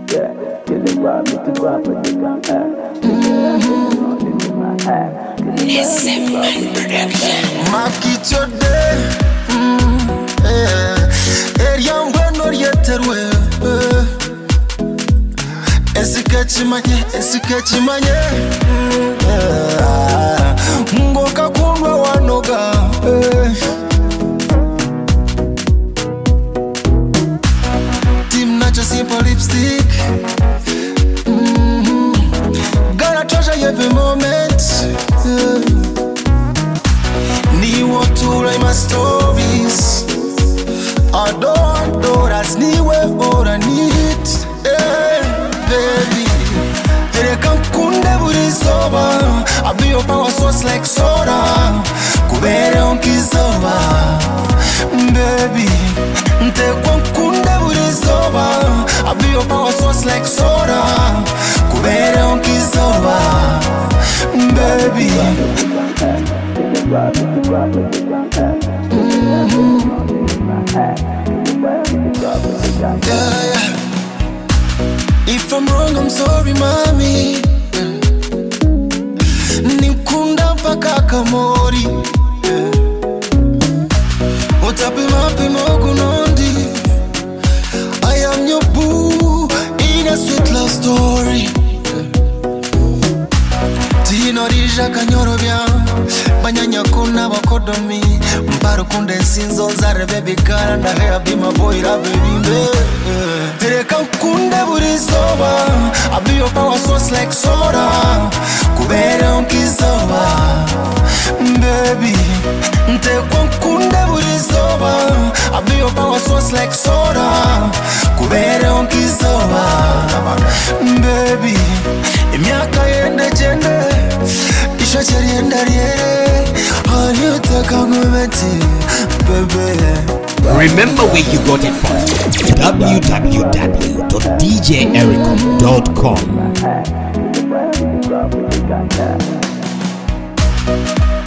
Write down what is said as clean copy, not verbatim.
Yeah, you the grab me to grab what you got. Listen, my production. Market your day. Young one or yet. Esikachimanye Ngoka kunwa wanoga Team Nacho simple lipstick Gotta treasure every moment Ni want to write my stories I don't know that's anywhere what I need Baby, they come kunde buri soba. I be your power source like soda. Kubere on kisoba, baby. They come kunde buri soba. I be your power source like soda. Kubere on kisoba, baby. Yeah. If I'm wrong, I'm sorry, mommy. Nikunda mpaka kamori. Utapi mapi mokunondi. I am your boo in a sweet love story. Tino rija kanyoro bya. Banyanya kuna bakodomi. Mparo kunde sinzo zare baby kara. Na hair be my boy, la baby. Tere kan kunde buri soba. I be your power source like soda. Kubere on kisoba, baby. Tere kan kunde buri soba. I be your power source like soda. Kubere on kisoba, baby. Imiaka yende jende. Isha cheri yenda riere. Hanyuta kangumeti, baby. Remember where you got it from. www.djericom.com